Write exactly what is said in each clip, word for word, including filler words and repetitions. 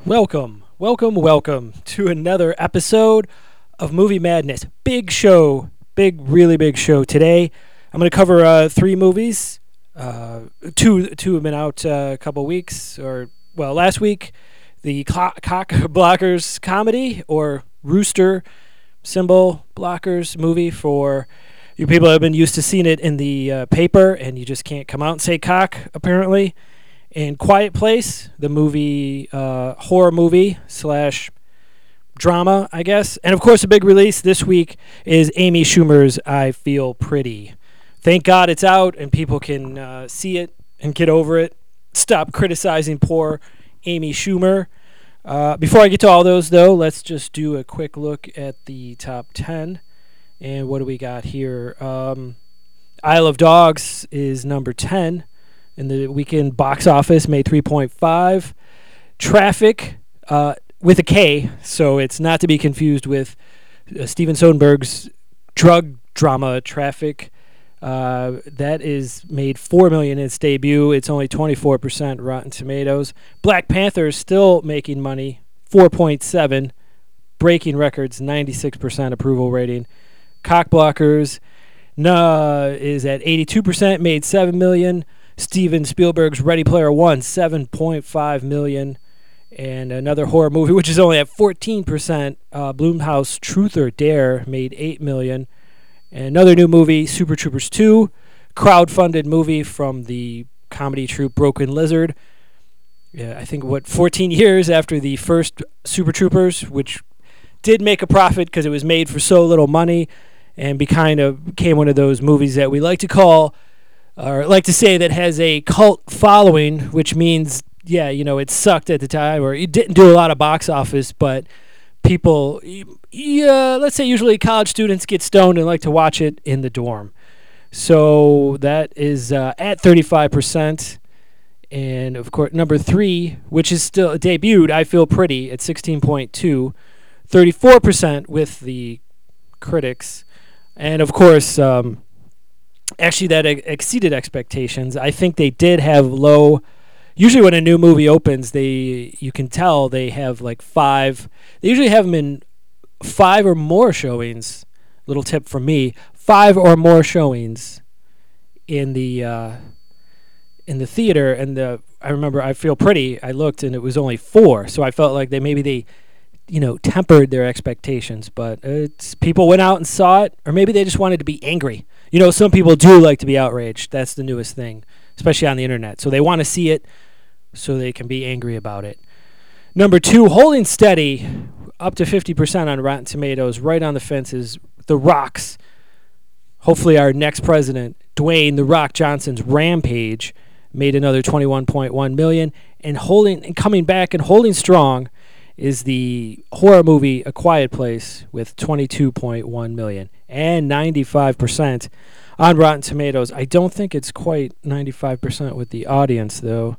Welcome, welcome, welcome to another episode of Movie Madness. Big show, big, really big show today. I'm going to cover uh, three movies. Uh, two, two have been out uh, a couple weeks, or well, last week. The Clo- Cock Blockers comedy, or Rooster Symbol Blockers movie for you people that have been used to seeing it in the uh, paper, and you just can't come out and say cock, apparently. And Quiet Place, the movie, uh, horror movie slash drama, I guess. And, of course, a big release this week is Amy Schumer's I Feel Pretty. Thank God it's out and people can uh, see it and get over it. Stop criticizing poor Amy Schumer. Uh, before I get to all those, though, let's just do a quick look at the top ten. And what do we got here? Um, Isle of Dogs is number ten. In the weekend box office, made three point five. Traffic, uh, with a K, so it's not to be confused with uh, Steven Soderbergh's drug drama Traffic. Uh, that is made four million dollars in its debut. It's only twenty-four percent Rotten Tomatoes. Black Panther is still making money, four point seven, breaking records, ninety-six percent approval rating. Cock Blockers nah, is at eighty-two percent, made seven million dollars. Steven Spielberg's Ready Player One, seven point five million dollars. And another horror movie, which is only at fourteen percent, uh, Blumhouse Truth or Dare, made eight million dollars. And another new movie, Super Troopers two, crowdfunded movie from the comedy troupe Broken Lizard. Yeah, I think, what, fourteen years after the first Super Troopers, which did make a profit because it was made for so little money and be kind of became one of those movies that we like to call or like to say that has a cult following, which means, yeah, you know, it sucked at the time, or it didn't do a lot of box office, but people, yeah, let's say usually college students get stoned and like to watch it in the dorm. So that is uh, at thirty-five percent. And, of course, number three, which is still debuted, I Feel Pretty, at sixteen point two, thirty-four percent with the critics. And, of course, um, actually, that ex- exceeded expectations. I think they did have low. Usually, when a new movie opens, they you can tell they have like five. They usually have them in five or more showings. Little tip from me: five or more showings in the uh, in the theater. And the I remember I Feel Pretty. I looked and it was only four, so I felt like they maybe they. you know, tempered their expectations, but it's people went out and saw it, or maybe they just wanted to be angry. You know, some people do like to be outraged. That's the newest thing, especially on the internet. So they want to see it so they can be angry about it. Number two, holding steady, up to fifty percent on Rotten Tomatoes, right on the fence is The Rock's, hopefully our next president, Dwayne The Rock Johnson's Rampage, made another twenty-one point one million dollars, and holding and coming back and holding strong is the horror movie A Quiet Place with twenty-two point one million dollars and ninety-five percent on Rotten Tomatoes. I don't think it's quite ninety-five percent with the audience, though,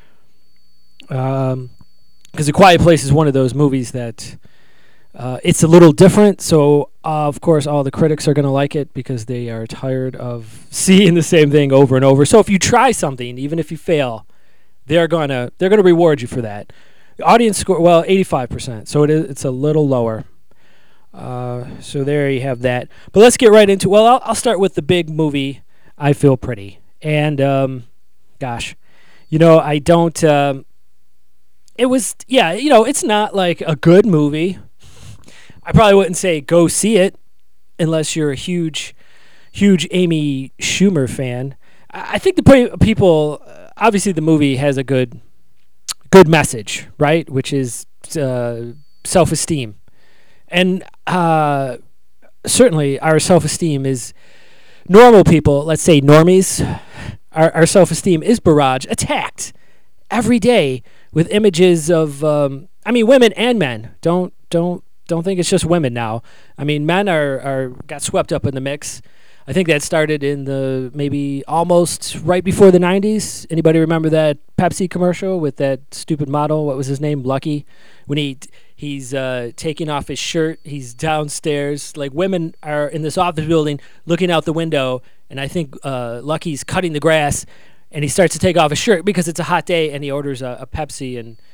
because um, A Quiet Place is one of those movies that uh, it's a little different, so uh, of course all the critics are going to like it because they are tired of seeing the same thing over and over. So if you try something, even if you fail, they're going to they're going to reward you for that. The audience score, well, eighty-five percent, so it is, it's a little lower. Uh, so there you have that. But let's get right into, well, I'll, I'll start with the big movie, I Feel Pretty. And, um, gosh, you know, I don't, um, it was, yeah, you know, it's not like a good movie. I probably wouldn't say go see it unless you're a huge, huge Amy Schumer fan. I, I think the pe- people, uh, obviously the movie has a good good message, right? Which is uh, self-esteem. And uh, certainly our self-esteem is normal people, let's say normies, our, our self-esteem is barrage attacked every day with images of, um, I mean, women and men. Don't don't don't think it's just women now. I mean, men are, are got swept up in the mix. I think that started in the maybe almost right before the nineties. Anybody remember that Pepsi commercial with that stupid model? What was his name? Lucky. When he he's uh, taking off his shirt, he's downstairs. Like women are in this office building looking out the window, and I think uh, Lucky's cutting the grass, and he starts to take off his shirt because it's a hot day, and he orders a, a Pepsi, and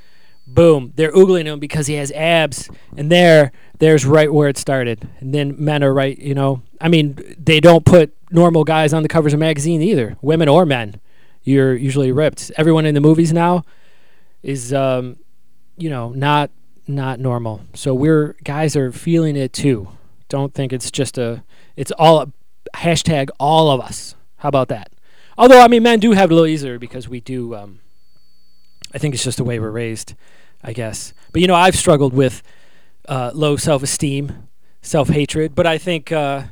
boom, they're oogling him because he has abs, and there, there's right where it started. And then men are right, you know. I mean, they don't put normal guys on the covers of magazine either, women or men. You're usually ripped. Everyone in the movies now is, um, you know, not not normal. So we're guys are feeling it too. Don't think it's just a. It's all hashtag all of us. How about that? Although I mean, men do have it a little easier because we do. Um, I think it's just the way we're raised, I guess. But you know, I've struggled with uh, low self-esteem, self-hatred. But I think uh,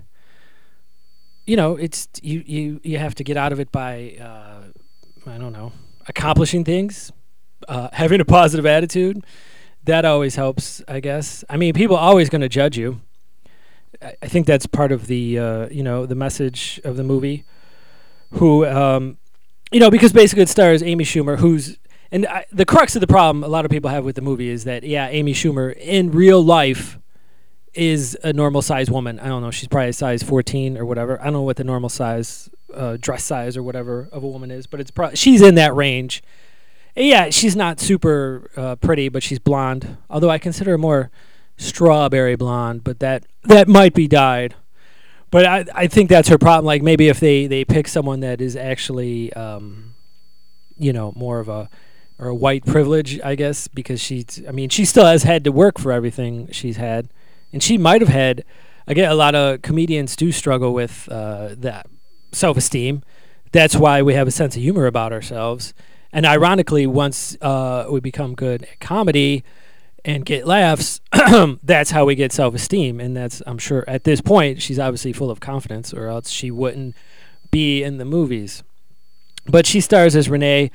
you know, it's you you you have to get out of it by uh, I don't know, accomplishing things, uh, having a positive attitude. That always helps, I guess. I mean, people are always going to judge you. I, I think that's part of the uh, you know the message of the movie. Who um, you know, because basically it stars Amy Schumer, who's and I, the crux of the problem a lot of people have with the movie is that, yeah, Amy Schumer in real life is a normal size woman. I don't know. She's probably a size fourteen or whatever. I don't know what the normal size, uh, dress size or whatever of a woman is, but it's pro- she's in that range. And yeah, she's not super uh, pretty, but she's blonde. Although I consider her more strawberry blonde, but that that might be dyed. But I I think that's her problem. Like maybe if they, they pick someone that is actually, um, you know, more of a or a white privilege, I guess, because she's, I mean, she still has had to work for everything she's had. And she might have had, again, a lot of comedians do struggle with uh, that self-esteem. That's why we have a sense of humor about ourselves. And ironically, once uh, we become good at comedy and get laughs, that's how we get self-esteem. And that's, I'm sure, at this point, she's obviously full of confidence, or else she wouldn't be in the movies. But she stars as Renee,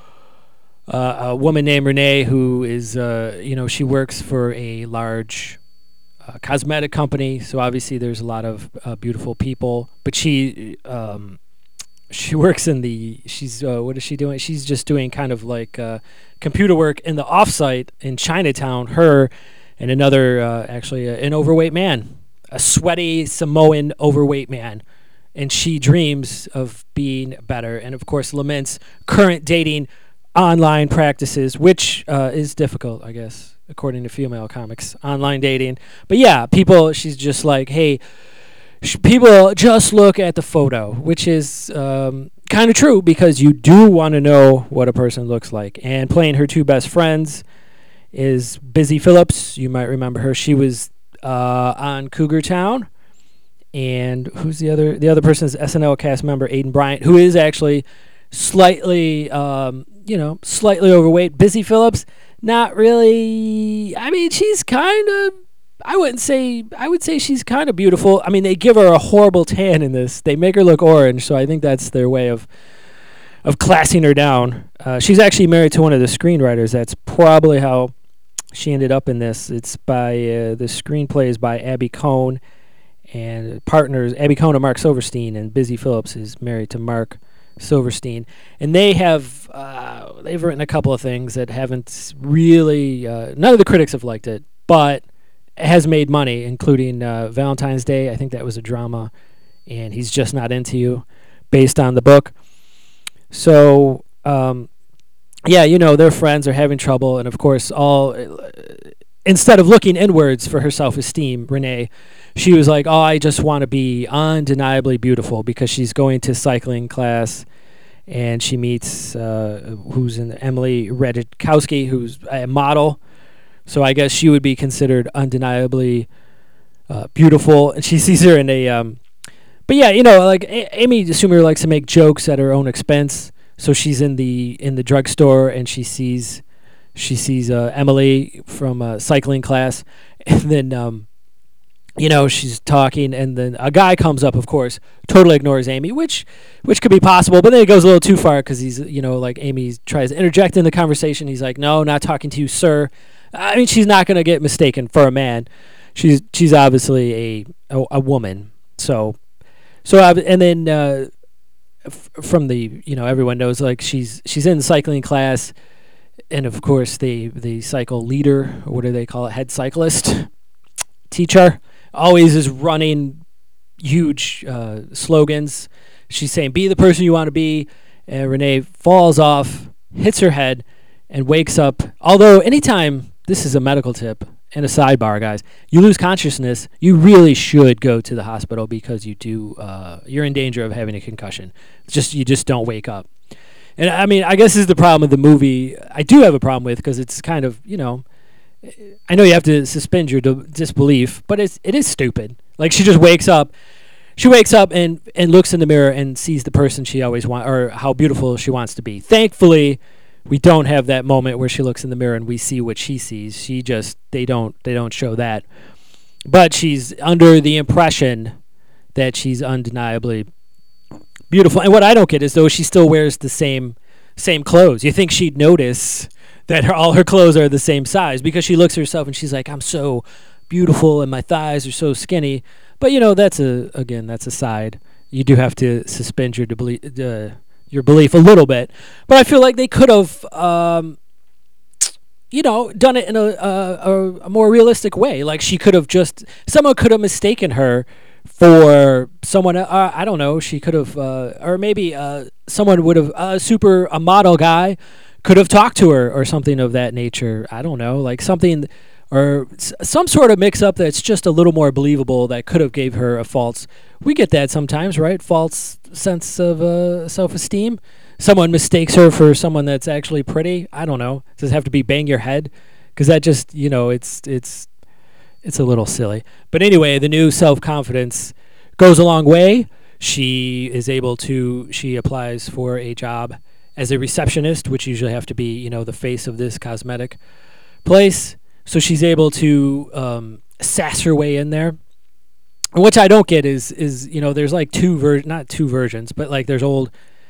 uh, a woman named Renee, who is, uh, you know, she works for a large uh, cosmetic company. So obviously there's a lot of uh, beautiful people. But she um, she works in the, she's, uh, what is she doing? She's just doing kind of like uh, computer work in the offsite in Chinatown. Her and another, uh, actually, uh, an overweight man, a sweaty Samoan overweight man. And she dreams of being better and, of course, laments current dating online practices, which uh, is difficult, I guess, according to female comics, online dating. But, yeah, people, she's just like, hey, sh- people just look at the photo, which is um, kind of true because you do want to know what a person looks like. And playing her two best friends is Busy Phillips. You might remember her. She was uh, on Cougar Town. And who's the other? The other person is S N L cast member Aidan Bryant, who is actually slightly, um, you know, slightly overweight. Busy Phillips, not really. I mean, she's kind of. I wouldn't say. I would say she's kind of beautiful. I mean, they give her a horrible tan in this. They make her look orange, so I think that's their way of of classing her down. Uh, she's actually married to one of the screenwriters. That's probably how she ended up in this. It's by uh, the screenplay is by Abby Cohn. And partners, Abby Cohn and Mark Silverstein, and Busy Phillips is married to Mark Silverstein. And they have, uh, they've written a couple of things that haven't really, uh, none of the critics have liked it, but it has made money, including uh, Valentine's Day. I think that was a drama, and He's Just Not Into You, based on the book. So, um, yeah, you know, their friends are having trouble, and of course, all, uh, instead of looking inwards for her self-esteem, Renee, she was like, oh, I just want to be undeniably beautiful, because she's going to cycling class and she meets uh, who's in Emily Ratajkowski, who's a model. So I guess she would be considered undeniably uh, beautiful. And she sees her in a, um, but yeah, you know, like a- Amy Schumer likes to make jokes at her own expense. So she's in the in the drugstore and she sees she sees uh, Emily from uh, cycling class, and then. Um, You know, she's talking, and then a guy comes up, of course, totally ignores Amy, which which could be possible, but then it goes a little too far because he's, you know, like Amy tries to interject in the conversation. He's like, no, not talking to you, sir. I mean, she's not going to get mistaken for a man. She's she's obviously a a, a woman. So, so and then uh, f- from the, you know, everyone knows, like, she's she's in cycling class, and of course, the, the cycle leader, or what do they call it, head cyclist, teacher, always is running huge uh, slogans. She's saying, be the person you want to be. And Renee falls off, hits her head, and wakes up. Although anytime, this is a medical tip and a sidebar, guys, you lose consciousness, you really should go to the hospital because you do. Uh, you're in danger of having a concussion. It's just you just don't wake up. And I mean, I guess this is the problem with the movie. I do have a problem with because it's kind of, you know, I know you have to suspend your d- disbelief, but it's it is stupid. Like she just wakes up. She wakes up and, and looks in the mirror and sees the person she always wants, or how beautiful she wants to be. Thankfully, we don't have that moment where she looks in the mirror and we see what she sees. She just they don't they don't show that. But she's under the impression that she's undeniably beautiful. And what I don't get is though she still wears the same same clothes. You think she'd notice that her, all her clothes are the same size because she looks at herself and she's like, I'm so beautiful and my thighs are so skinny. But you know, that's a again, that's a side. You do have to suspend your debeli- uh, your belief a little bit. But I feel like they could have, um, you know, done it in a, a a more realistic way. Like she could have just someone could have mistaken her for someone. Uh, I don't know. She could have, uh, or maybe uh, someone would have a uh, super a model guy could have talked to her or something of that nature. I don't know, like something. Or some sort of mix-up that's just a little more believable that could have gave her a false. We get that sometimes, right? False sense of uh, self-esteem. Someone mistakes her for someone that's actually pretty. I don't know. Does it have to be bang your head? Because that just, you know, it's it's it's a little silly. But anyway, the new self-confidence goes a long way. She is able to. She applies for a job as a receptionist, which usually have to be, you know, the face of this cosmetic place. So she's able to um, sass her way in there. And which I don't get is, is you know, there's like two, ver- not two versions, but like there's old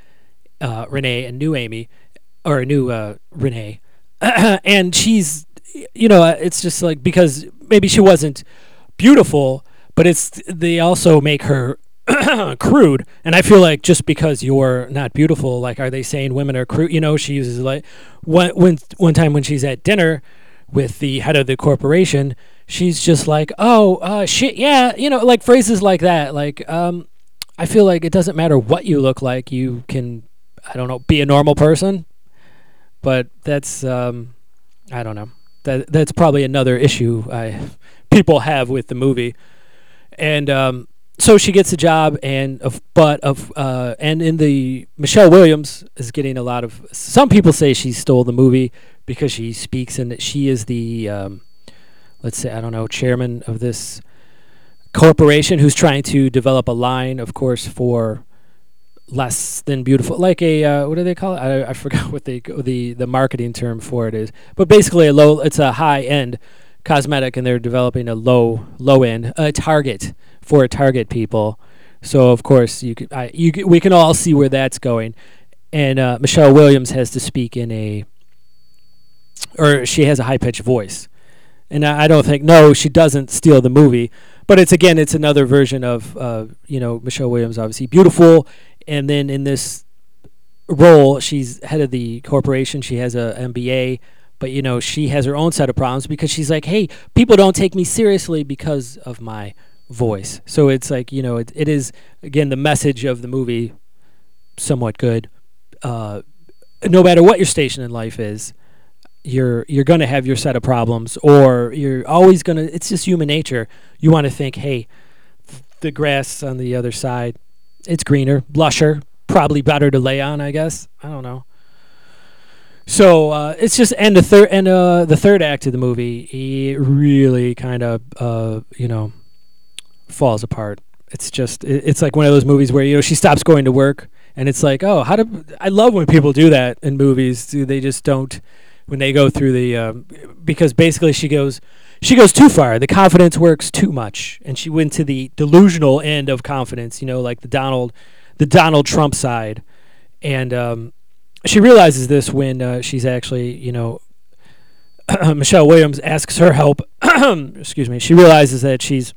uh, Renee and new Amy, or new uh, Renee. And she's, you know, it's just like, because maybe she wasn't beautiful, but it's, they also make her crude. And I feel like just because you're not beautiful, like, are they saying women are crude? You know, she uses like, one, when, one time when she's at dinner with the head of the corporation, she's just like, oh, uh, shit, yeah, you know, like phrases like that. Like, um, I feel like it doesn't matter what you look like. You can, I don't know, be a normal person. But that's, um, I don't know. That that's probably another issue I people have with the movie. And um, so she gets a job, and of but of uh, and in the Michelle Williams is getting a lot of. Some people say she stole the movie because she speaks and she is the, um, let's say, I don't know, chairman of this corporation who's trying to develop a line, of course, for less than beautiful, like a uh, what do they call it? I, I forgot what they the the marketing term for it is, but basically a low. It's a high end cosmetic, and they're developing a low low end a target for target people. So of course you could I you could, we can all see where that's going, and uh, Michelle Williams has to speak in a. Or she has a high-pitched voice. And I, I don't think, no, she doesn't steal the movie. But it's, again, it's another version of, uh, you know, Michelle Williams, obviously beautiful. And then in this role, she's head of the corporation. She has a M B A. But, you know, she has her own set of problems because she's like, hey, people don't take me seriously because of my voice. So it's like, you know, it, it is, again, the message of the movie, somewhat good. Uh, no matter what your station in life is, you're you're going to have your set of problems, or you're always going to, it's just human nature. You want to think, hey, the grass on the other side, it's greener, lusher, probably better to lay on, I guess. I don't know. So uh, it's just, and the third, and uh, the third act of the movie, it really kind of, uh, you know, falls apart. It's just, it, it's like one of those movies where, you know, she stops going to work, and it's like, oh, how do, I love when people do that in movies. They just don't, when they go through the, um, because basically she goes, she goes too far. The confidence works too much, and she went to the delusional end of confidence, you know, like the Donald, the Donald Trump side, and um, she realizes this when uh, she's actually, you know, Michelle Williams asks her help. Excuse me. She realizes that she's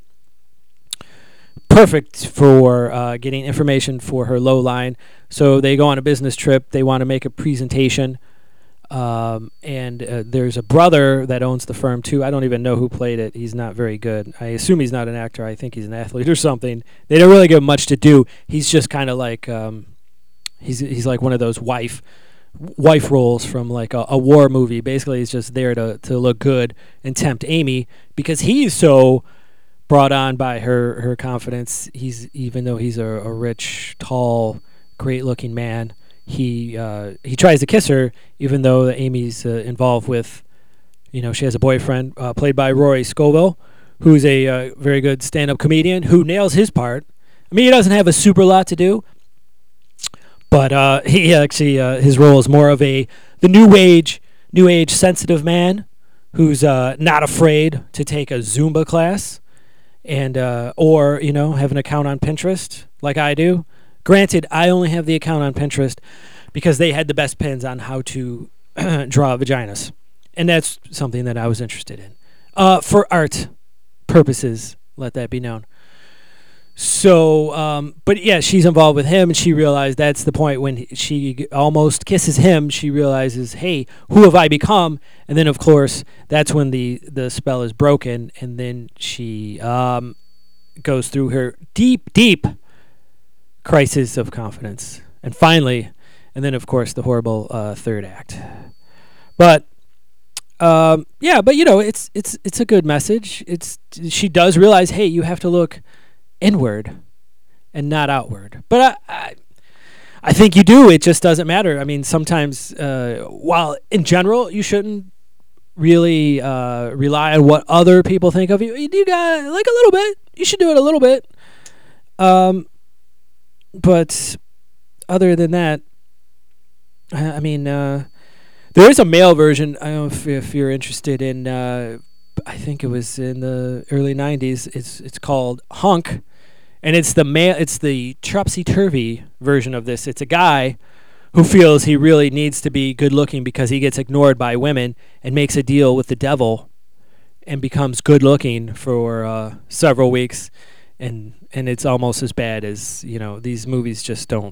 perfect for uh, getting information for her low line. So they go on a business trip. They want to make a presentation. Um, and uh, there's a brother that owns the firm too. I don't even know who played it. He's not very good. I assume he's not an actor. I think he's an athlete or something. They don't really give him much to do. He's just kind of like um, he's he's like one of those wife wife roles from like a, a war movie. Basically, he's just there to to look good and tempt Amy because he's so brought on by her her confidence. He's even though he's a, a rich, tall, great-looking man, he uh, he tries to kiss her, even though Amy's uh, involved with, you know, she has a boyfriend uh, played by Rory Scovel, who's a uh, very good stand-up comedian who nails his part. I mean, he doesn't have a super lot to do, but uh, he actually uh, his role is more of a the new age, new age sensitive man who's uh, not afraid to take a Zumba class and uh, or you know have an account on Pinterest like I do. Granted, I only have the account on Pinterest because they had the best pins on how to draw vaginas, and that's something that I was interested in uh, for art purposes. Let that be known. So, um, but yeah, she's involved with him, and she realized that's the point when he- she almost kisses him. She realizes, hey, who have I become? And then, of course, that's when the, the spell is broken, and then she um, goes through her deep, deep crisis of confidence. And finally, and then, of course, the horrible uh, third act. But um, yeah, but you know, it's it's it's a good message. It's she does realize, hey, you have to look inward and not outward. But I, I, I think you do. It just doesn't matter. I mean, sometimes, uh, while in general you shouldn't really uh, rely on what other people think of you, you do got like a little bit. You should do it a little bit. Um, but other than that, I, I mean, uh, there is a male version. I don't know if, if you're interested in. Uh, I think it was in the early nineties. It's it's called Hunk, and it's the male. It's the topsy turvy version of this. It's a guy who feels he really needs to be good looking because he gets ignored by women and makes a deal with the devil, and becomes good looking for uh, several weeks, and and it's almost as bad as you know these movies just don't.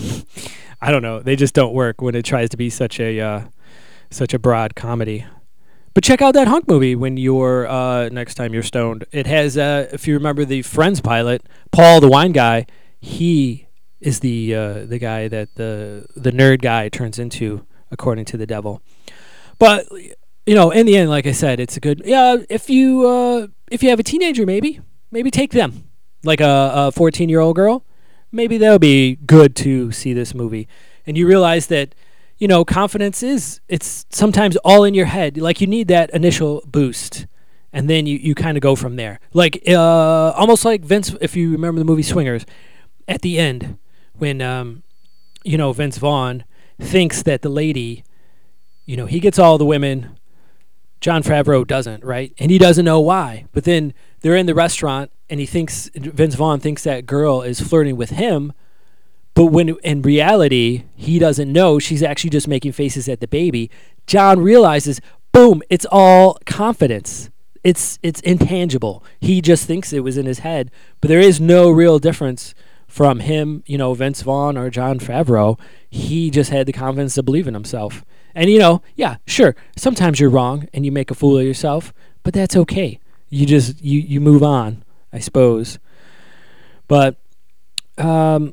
I don't know. They just don't work when it tries to be such a uh, such a broad comedy. But check out that Hunk movie when you're uh, next time you're stoned. It has, uh, if you remember the Friends pilot, Paul the wine guy. He is the uh, the guy that the the nerd guy turns into, according to the devil. But you know, in the end, like I said, it's a good. Yeah, if you uh, if you have a teenager, maybe maybe take them, like a fourteen year old girl. Maybe that would be good to see this movie, and you realize that. You know, confidence is, it's sometimes all in your head. Like, you need that initial boost, and then you, you kind of go from there. Like, uh, almost like Vince, if you remember the movie Swingers, at the end, when, um, you know, Vince Vaughn thinks that the lady, you know, he gets all the women, Jon Favreau doesn't, right? And he doesn't know why. But then they're in the restaurant, and he thinks, Vince Vaughn thinks that girl is flirting with him. But when in reality, he doesn't know she's actually just making faces at the baby. John realizes, boom, it's all confidence. It's it's intangible. He just thinks it was in his head. But there is no real difference from him, you know, Vince Vaughn or Jon Favreau. He just had the confidence to believe in himself. And, you know, yeah, sure, sometimes you're wrong and you make a fool of yourself. But that's okay. You just, you, you move on, I suppose. But, um...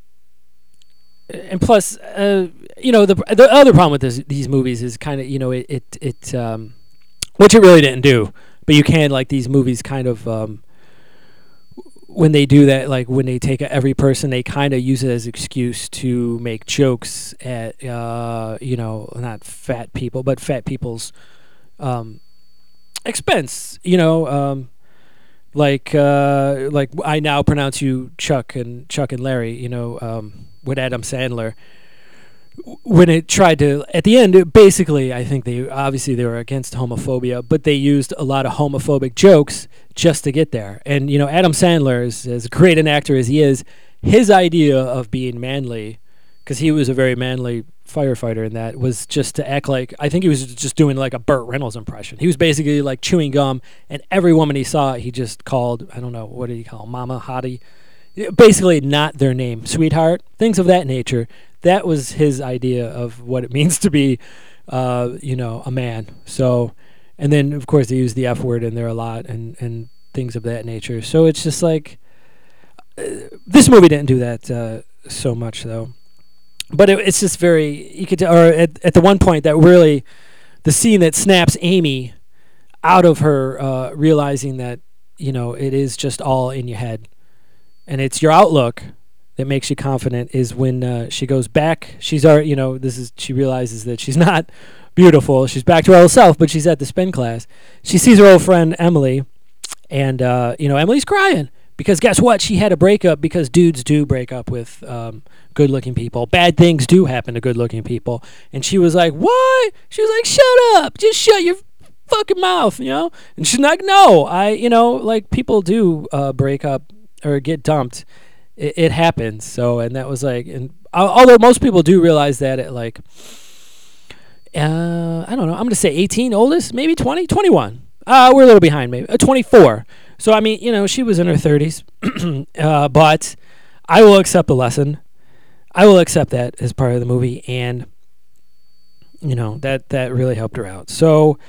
and plus, uh, you know, the the other problem with this, these movies is kind of, you know, it, it, it um, which it really didn't do, but you can, like, these movies kind of, um, when they do that, like, when they take every person, they kind of use it as excuse to make jokes at, uh, you know, not fat people, but fat people's um, expense, you know, um, like, uh, like I now pronounce you Chuck and Chuck and Larry, you know, um, with Adam Sandler, when it tried to, at the end, it basically, I think they, obviously they were against homophobia, but they used a lot of homophobic jokes just to get there. And, you know, Adam Sandler, is, as great an actor as he is, his idea of being manly, because he was a very manly firefighter in that, was just to act like, I think he was just doing like a Burt Reynolds impression. He was basically like chewing gum, and every woman he saw, he just called, I don't know, what did he call, Mama, Hottie? Basically not their name, sweetheart, things of that nature. That was his idea of what it means to be, uh, you know, a man. So, and then of course they use the F word in there a lot, and, and things of that nature. So it's just like, uh, this movie didn't do that uh, so much though. but it, it's just very you could or at at the one point that really the scene that snaps Amy out of her uh, realizing that you know it is just all in your head and it's your outlook that makes you confident is when uh, she goes back. She's already, you know, this is she realizes that she's not beautiful. She's back to her old self, but she's at the spin class. She sees her old friend Emily, and uh, you know Emily's crying because guess what? She had a breakup because dudes do break up with um, good-looking people. Bad things do happen to good-looking people, and she was like, "What?" She was like, "Shut up! Just shut your fucking mouth," you know. And she's like, "No, I, you know, like people do uh, break up or get dumped." It, it happens. So, and that was like, and although most people do realize that at like, uh, I don't know, I'm going to say eighteen, oldest, maybe twenty, twenty-one. Uh, we're a little behind, maybe uh, twenty-four. So, I mean, you know, she was in her thirties, uh, but I will accept the lesson. I will accept that as part of the movie. And, you know, that, that really helped her out. So,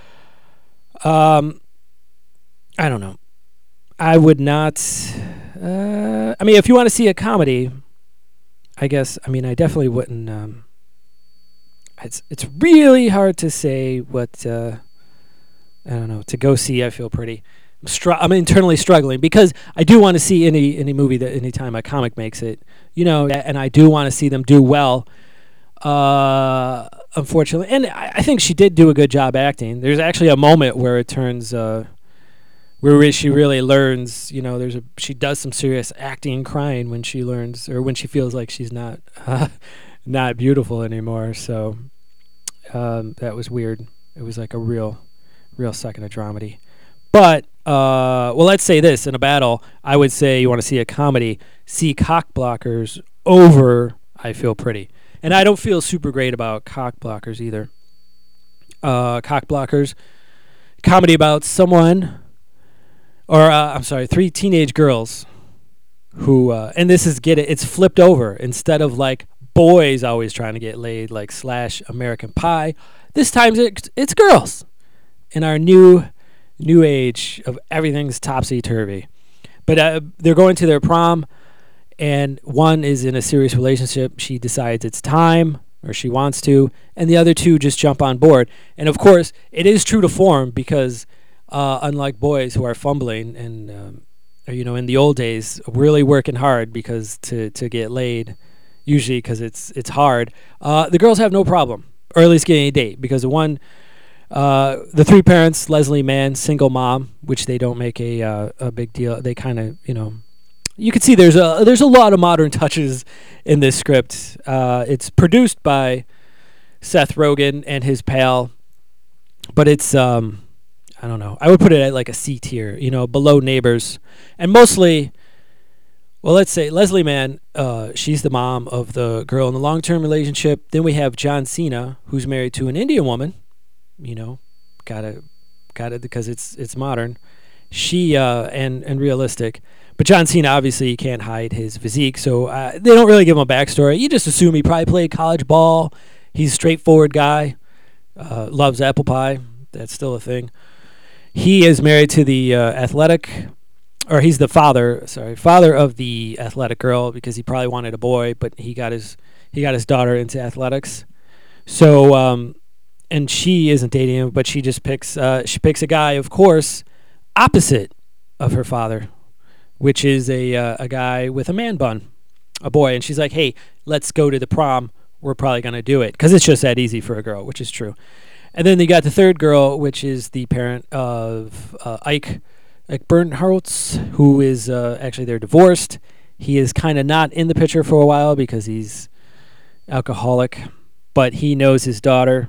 um, I don't know. I would not. Uh, I mean, if you want to see a comedy, I guess. I mean, I definitely wouldn't. Um, it's it's really hard to say what. Uh, I don't know. To go see, I feel pretty. I'm, str- I'm internally struggling because I do want to see any any movie that anytime a comic makes it, you know, and I do want to see them do well. Uh, unfortunately, and I, I think she did do a good job acting. There's actually a moment where it turns. Uh, where she really learns, you know, there's a she does some serious acting and crying when she learns or when she feels like she's not uh, not beautiful anymore. So um, that was weird. It was like a real, real second of dramedy. But uh, well, let's say this in a battle, I would say you want to see a comedy, see Cock Blockers over I Feel Pretty, and I don't feel super great about Cock Blockers either. Uh, Cock Blockers, comedy about someone. Or, uh, I'm sorry, three teenage girls who, uh, and this is, get it, it's flipped over. Instead of like boys always trying to get laid, like slash American Pie, this time it's, it's girls in our new, new age of everything's topsy-turvy. But uh, they're going to their prom, and one is in a serious relationship. She decides it's time, or she wants to, and the other two just jump on board. And, of course, it is true to form because... Uh, unlike boys who are fumbling and, um, or, you know, in the old days, really working hard because to, to get laid, usually because it's it's hard, uh, the girls have no problem, or at least getting a date, because the one, uh, the three parents, Leslie Mann, single mom, which they don't make a uh, a big deal. They kind of, you know, you can see there's a there's a lot of modern touches in this script. Uh, it's produced by Seth Rogen and his pal, but it's um. I don't know. I would put it at like a C tier, you know, below Neighbors. And mostly, well, let's say Leslie Mann, uh, she's the mom of the girl in the long-term relationship. Then we have John Cena, who's married to an Indian woman. You know, gotta, gotta, because it's it's modern. She, uh, and, and realistic. But John Cena, obviously, you can't hide his physique. So uh, they don't really give him a backstory. You just assume he probably played college ball. He's a straightforward guy. Uh, loves apple pie. That's still a thing. He is married to the uh, athletic, or he's the father, sorry, father of the athletic girl because he probably wanted a boy, but he got his he got his daughter into athletics. So, um, and she isn't dating him, but she just picks uh, she picks a guy, of course, opposite of her father, which is a uh, a guy with a man bun, a boy, and she's like, "Hey, let's go to the prom. We're probably gonna do it because it's just that easy for a girl," which is true. And then they got the third girl, which is the parent of uh, Ike, Ike Bernholtz, who is uh, actually they're divorced. He is kind of not in the picture for a while because he's alcoholic, but he knows his daughter.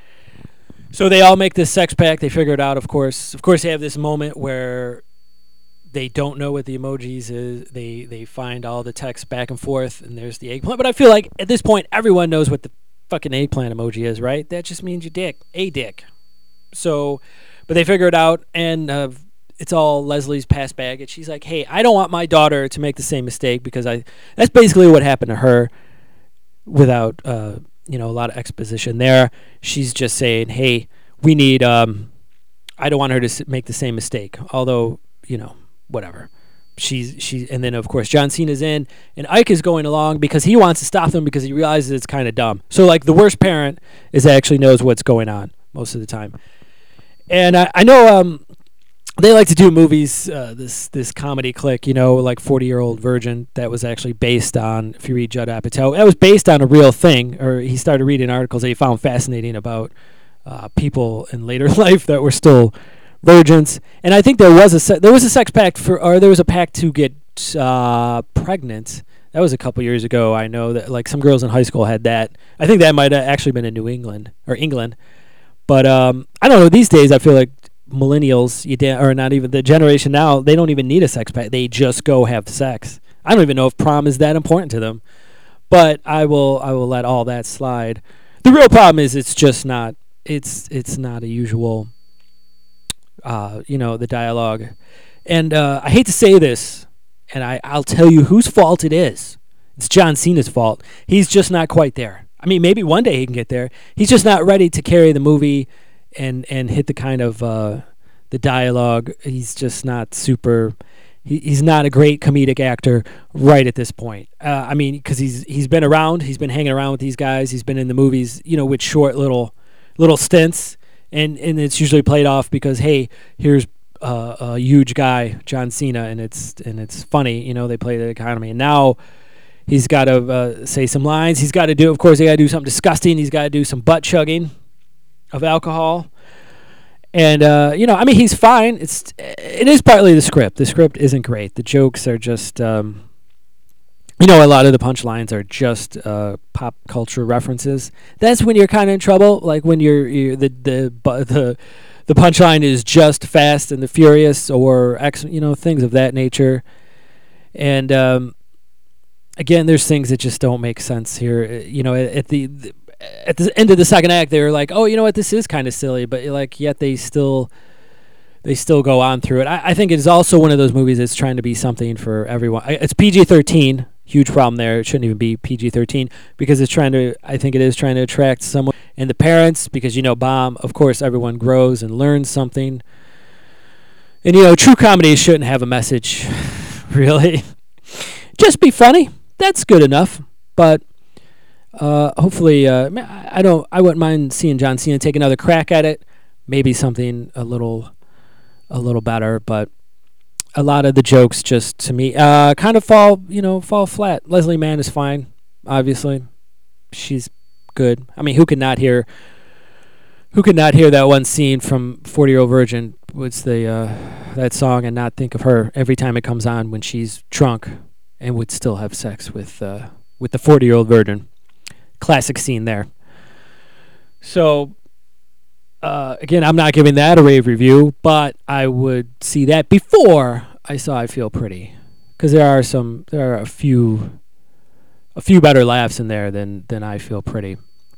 So they all make this sex pact. They figure it out, of course. Of course, they have this moment where they don't know what the emojis is. They they find all the text back and forth, and there's the eggplant. But I feel like at this point, everyone knows what the fucking eggplant emoji is, right? That just means you dick, a dick. So, but they figure it out, and uh, it's all Leslie's past baggage. She's like, "Hey, I don't want my daughter to make the same mistake because I." That's basically what happened to her, without uh, you know a lot of exposition there. She's just saying, "Hey, we need. Um, I don't want her to make the same mistake." Although, you know, whatever. she's she and then of course John Cena's in, and Ike is going along because he wants to stop them because he realizes it's kind of dumb. So like the worst parent is actually knows what's going on most of the time. And I, I know um they like to do movies, uh, this this comedy clique, you know, like forty Year Old Virgin, that was actually based on, if you read Judd Apatow, that was based on a real thing, or he started reading articles that he found fascinating about uh, people in later life that were still virgins. And I think there was a se- there was a sex pact for, or there was a pact to get uh, pregnant. That was a couple years ago. I know that like some girls in high school had that. I think that might have actually been in New England or England. But um, I don't know. These days, I feel like millennials, you da- or not even the generation now, they don't even need a sex pact. They just go have sex. I don't even know if prom is that important to them. But I will I will let all that slide. The real problem is it's just not it's it's not a usual uh, you know, the dialogue. And uh, I hate to say this, and I, I'll tell you whose fault it is. It's John Cena's fault. He's just not quite there. I mean, maybe one day he can get there. He's just not ready to carry the movie and and hit the kind of uh, the dialogue. He's just not super. He, he's not a great comedic actor right at this point. Uh, I mean, because he's he's been around. He's been hanging around with these guys. He's been in the movies, you know, with short little little stints, and and it's usually played off because hey, here's uh, a huge guy, John Cena, and it's and it's funny. You know, they play the economy, and now he's got to uh, say some lines. He's got to do, of course, he got to do something disgusting. He's got to do some butt chugging of alcohol. And, uh, you know, I mean, he's fine. It's It is partly the script. The script isn't great. The jokes are just, um, you know, a lot of the punchlines are just uh, pop culture references. That's when you're kind of in trouble, like when you're, you're the, the, the, the punchline is just Fast and the Furious or, X, you know, things of that nature. And, um, again, there's things that just don't make sense here. You know, at the, the at the end of the second act, they were like, "Oh, you know what? This is kind of silly," but like, yet they still they still go on through it. I, I think it is also one of those movies that's trying to be something for everyone. It's P G thirteen, huge problem there. It shouldn't even be P G thirteen because it's trying to. I think it is trying to attract someone and the parents because you know, bomb. Of course, everyone grows and learns something. And you know, true comedy shouldn't have a message, really. Just be funny. That's good enough, but uh, hopefully, uh, I don't. I wouldn't mind seeing John Cena take another crack at it. Maybe something a little, a little better. But a lot of the jokes, just to me, uh, kind of fall. You know, fall flat. Leslie Mann is fine. Obviously, she's good. I mean, who could not hear? Who could not hear that one scene from forty Year Old Virgin? What's the uh, that song and not think of her every time it comes on when she's drunk? And would still have sex with uh, with the forty Year Old Virgin. Classic scene there. So, uh, again, I'm not giving that a rave review, but I would see that before I saw I Feel Pretty, because there are some, there are a few, a few better laughs in there than than I Feel Pretty.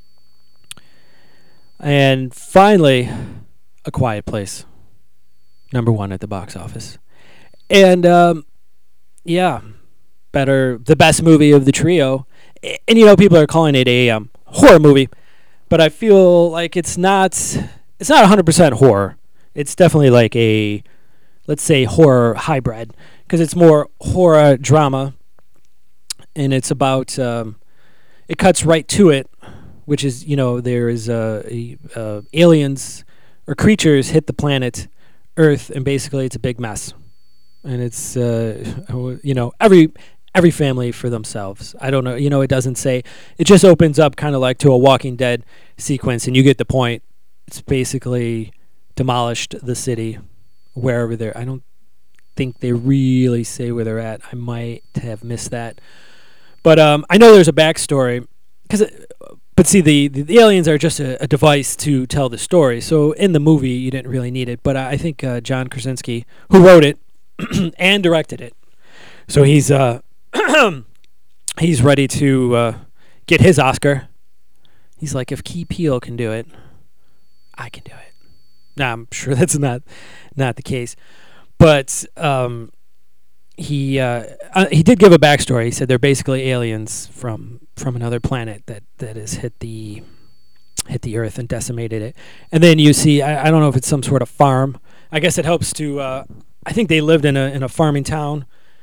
And finally, A Quiet Place, number one at the box office, and um, yeah. Better, the best movie of the trio, and you know people are calling it a um, horror movie, but I feel like it's not. It's not one hundred percent horror. It's definitely like a, let's say, horror hybrid because it's more horror drama, and it's about. Um, it cuts right to it, which is you know there is uh, a, uh, aliens or creatures hit the planet Earth, and basically it's a big mess, and it's uh, you know every. Every family for themselves. I don't know. You know, it doesn't say. It just opens up kind of like to a Walking Dead sequence, and you get the point. It's basically demolished the city, wherever they're. I don't think they really say where they're at. I might have missed that, but um, I know there's a backstory. Because, but see, the, the the aliens are just a, a device to tell the story. So in the movie, you didn't really need it. But I think uh, John Krasinski, who wrote it and directed it, so he's uh. he's ready to uh, get his Oscar. He's like, if Key Peele can do it, I can do it. Now, I'm sure that's not not the case, but um, he uh, uh, he did give a backstory. He said they're basically aliens from from another planet that, that has hit the hit the Earth and decimated it. And then you see, I, I don't know if it's some sort of farm. I guess it helps to. Uh, I think they lived in a in a farming town.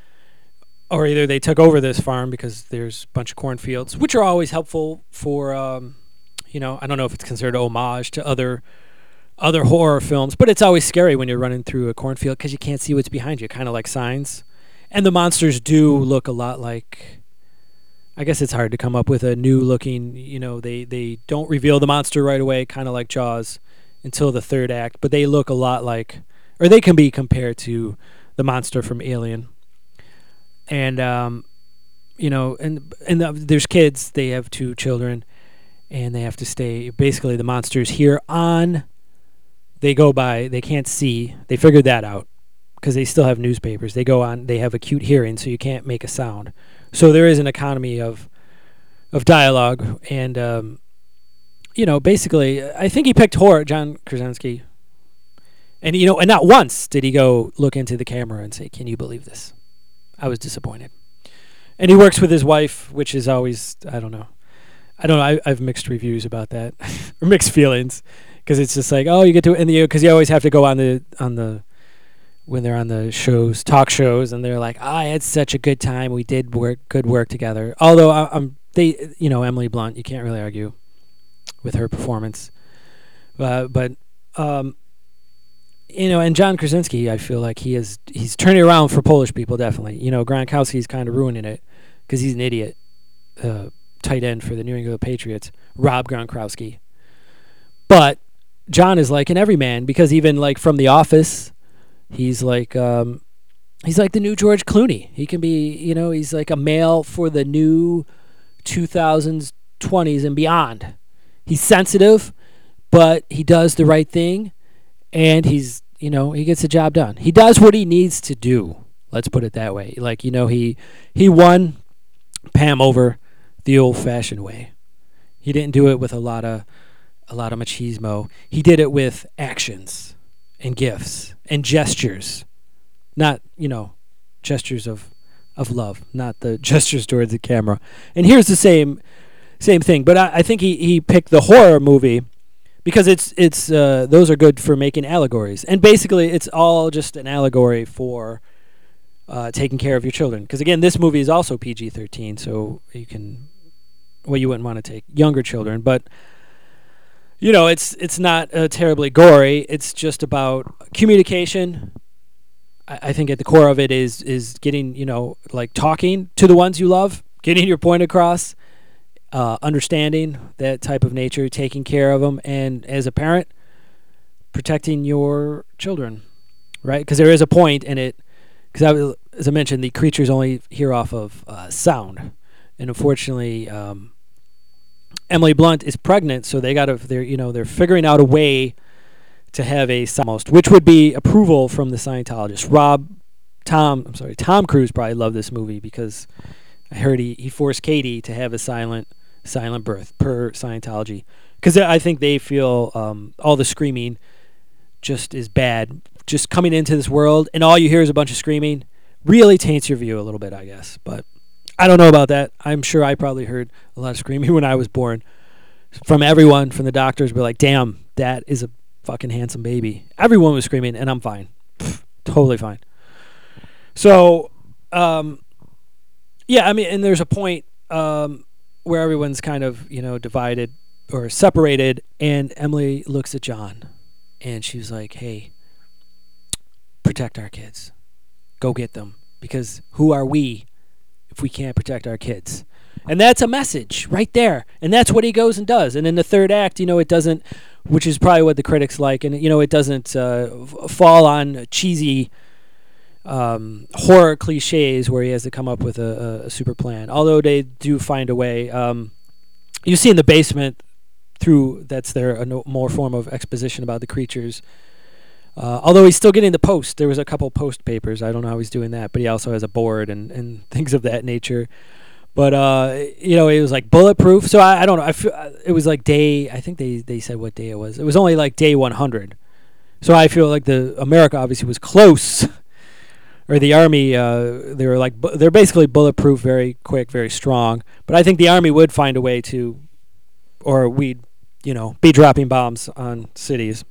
or either they took over this farm because there's a bunch of cornfields, which are always helpful for, um, you know, I don't know if it's considered homage to other other horror films, but it's always scary when you're running through a cornfield because you can't see what's behind you, kind of like Signs. And the monsters do look a lot like. I guess it's hard to come up with a new looking. You know, they they don't reveal the monster right away, kind of like Jaws, until the third act. But they look a lot like, or they can be compared to the monster from Alien. And um, you know, and and the, there's kids. They have two children, and they have to stay. Basically, the monsters here on. They go by. They can't see. They figured that out because they still have newspapers. They go on. They have acute hearing, so you can't make a sound. So there is an economy of of dialogue, and um, you know, basically, I think he picked horror, John Krasinski, and you know, and not once did he go look into the camera and say, "Can you believe this?" I was disappointed. And he works with his wife, which is always, I don't know, I don't know. I, I have mixed reviews about that, or mixed feelings, because it's just like, oh, you get to, and the because you always have to go on the on the. when they're on the shows, talk shows, and they're like, oh, I had such a good time. We did work, good work together. Although I, I'm, they, you know, Emily Blunt, you can't really argue with her performance. Uh, but, um, you know, and John Krasinski, I feel like he is, he's turning around for Polish people, definitely. You know, Gronkowski's kind of ruining it because he's an idiot. Uh, tight end for the New England Patriots, Rob Gronkowski. But John is like an everyman because even like from The Office, he's like um, he's like the new George Clooney. He can be, you know, he's like a male for the new two thousands, twenties, and beyond. He's sensitive, but he does the right thing, and he's, you know, he gets the job done. He does what he needs to do. Let's put it that way. Like, you know, he he won Pam over the old-fashioned way. He didn't do it with a lot of a lot of machismo. He did it with actions and gifts and gestures, not, you know, gestures of of love, not the gestures towards the camera. And here's the same same thing, but I, I think he, he picked the horror movie because it's it's uh, those are good for making allegories, and basically it's all just an allegory for uh, taking care of your children. Because again, this movie is also P G thirteen, so you can, well, you wouldn't want to take younger children, but you know, it's it's not uh, terribly gory. It's just about communication. I, I think at the core of it is is getting, you know, like talking to the ones you love, getting your point across, uh, understanding that type of nature, taking care of them, and as a parent, protecting your children, right? Because there is a point in it. Because as I mentioned, the creatures only hear off of uh, sound, and unfortunately. Um, Emily Blunt is pregnant, so they got to, they're, you know, they're figuring out a way to have a almost, which would be approval from the Scientologist. Rob, Tom, I'm sorry, Tom Cruise probably loved this movie because I heard he, he forced Katie to have a silent silent birth per Scientology, because I think they feel um, all the screaming just is bad. Just coming into this world and all you hear is a bunch of screaming really taints your view a little bit, I guess, but. I don't know about that. I'm sure I probably heard a lot of screaming when I was born from everyone, from the doctors, be like, damn, that is a fucking handsome baby. Everyone was screaming, and I'm fine. Pfft, totally fine. So, um, yeah, I mean, and there's a point um, where everyone's kind of, you know, divided or separated, and Emily looks at John, and she's like, hey, protect our kids. Go get them, because who are we if we can't protect our kids? And that's a message right there. And that's what he goes and does. And in the third act, you know, it doesn't, which is probably what the critics like, and, you know, it doesn't uh, f- fall on cheesy um, horror cliches where he has to come up with a, a super plan. Although they do find a way. Um, you see in the basement through, that's their a no, more form of exposition about the creatures. Uh, although he's still getting the post. There was a couple post papers. I don't know how he's doing that, but he also has a board and, and things of that nature. But, uh, you know, it was like bulletproof. So I, I don't know. I feel, it was like day, I think they, they said what day it was. It was only like day one hundred. So I feel like the America obviously was close. Or the Army, uh, they were like, bu- they're basically bulletproof, very quick, very strong. But I think the Army would find a way to, or we'd, you know, be dropping bombs on cities.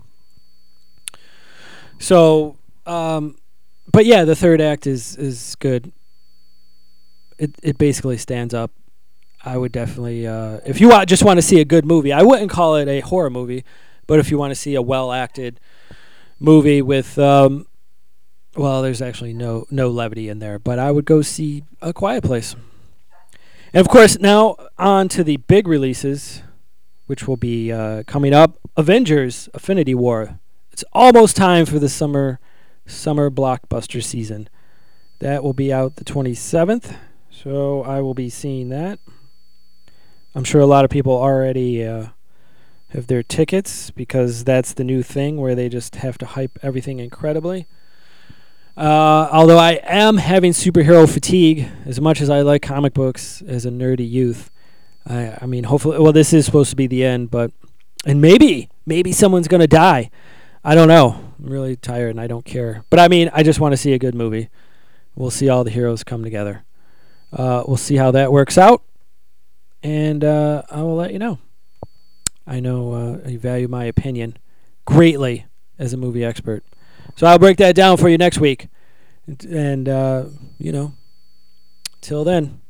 So, um, but yeah, the third act is, is good. it it basically stands up. I would definitely, uh, if you wa- just want to see a good movie, I wouldn't call it a horror movie, but if you want to see a well acted movie with, um, well, there's actually no no levity in there, but I would go see A Quiet Place. And of course, now on to the big releases, which will be uh, coming up. Avengers: Affinity War. It's almost time for the summer summer blockbuster season. That will be out the twenty-seventh, so I will be seeing that. I'm sure a lot of people already uh, have their tickets because that's the new thing where they just have to hype everything incredibly. Uh, although I am having superhero fatigue, as much as I like comic books as a nerdy youth. I, I mean, hopefully, well, this is supposed to be the end, but and maybe, maybe someone's gonna die. I don't know. I'm really tired and I don't care. But I mean, I just want to see a good movie. We'll see all the heroes come together. Uh, we'll see how that works out, and uh, I will let you know. I know uh, you value my opinion greatly as a movie expert. So I'll break that down for you next week. And, uh, you know, till then.